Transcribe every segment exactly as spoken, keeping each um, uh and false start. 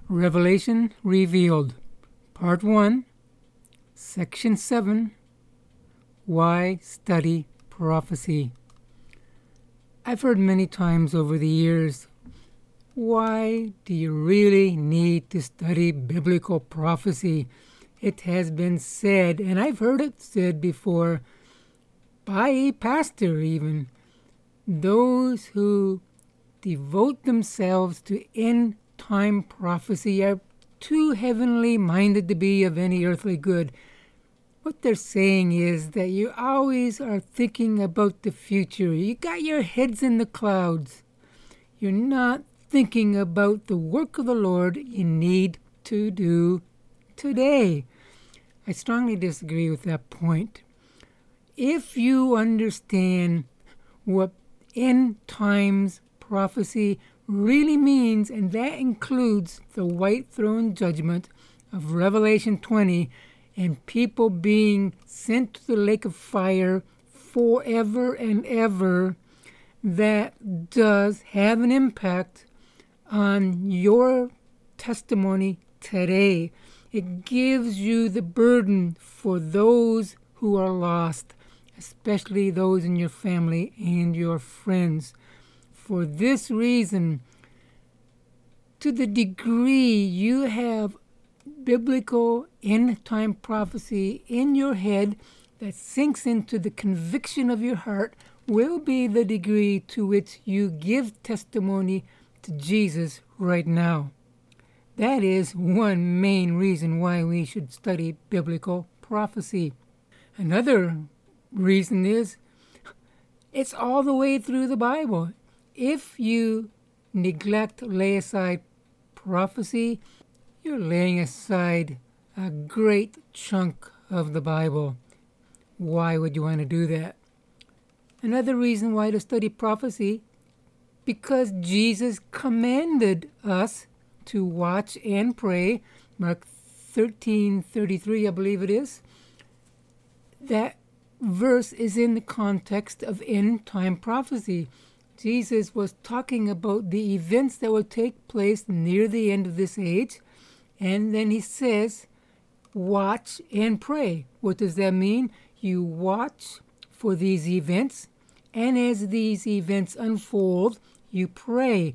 Revelation Revealed, Part one, Section seven, Why Study Prophecy. I've heard many times over the years, why do you really need to study biblical prophecy? It has been said, and I've heard it said before, by a pastor even, those who devote themselves to end-time prophecy are too heavenly minded to be of any earthly good. What they're saying is that you always are thinking about the future. You got your heads in the clouds. You're not thinking about the work of the Lord you need to do today. I strongly disagree with that point. If you understand what end times prophecy really means, and that includes the white throne judgment of Revelation twenty and people being sent to the lake of fire forever and ever, that does have an impact on your testimony today. It gives you the burden for those who are lost, especially those in your family and your friends. For this reason, to the degree you have biblical end-time prophecy in your head that sinks into the conviction of your heart, will be the degree to which you give testimony to Jesus right now. That is one main reason why we should study biblical prophecy. Another reason is it's all the way through the Bible. If you neglect, lay aside prophecy, you're laying aside a great chunk of the Bible. Why would you want to do that? Another reason why to study prophecy, because Jesus commanded us to watch and pray. Mark thirteen thirty-three, I believe it is. That verse is in the context of end-time prophecy. Jesus was talking about the events that will take place near the end of this age, and then he says, watch and pray. What does that mean? You watch for these events, and as these events unfold, you pray.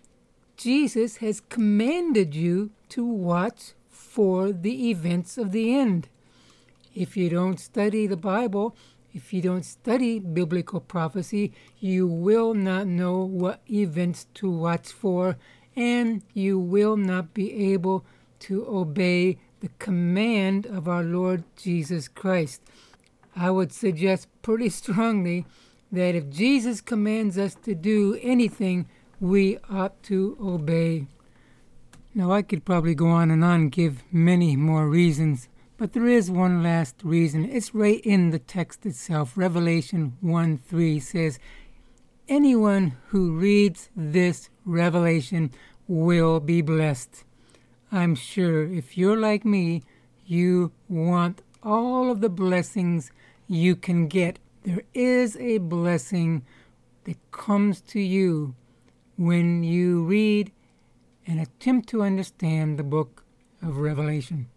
Jesus has commanded you to watch for the events of the end. If you don't study the Bible, if you don't study biblical prophecy, you will not know what events to watch for, and you will not be able to obey the command of our Lord Jesus Christ. I would suggest pretty strongly that if Jesus commands us to do anything, we ought to obey. Now, I could probably go on and on and give many more reasons, but there is one last reason. It's right in the text itself. Revelation one three says, anyone who reads this revelation will be blessed. I'm sure if you're like me, you want all of the blessings you can get. There is a blessing that comes to you when you read and attempt to understand the book of Revelation.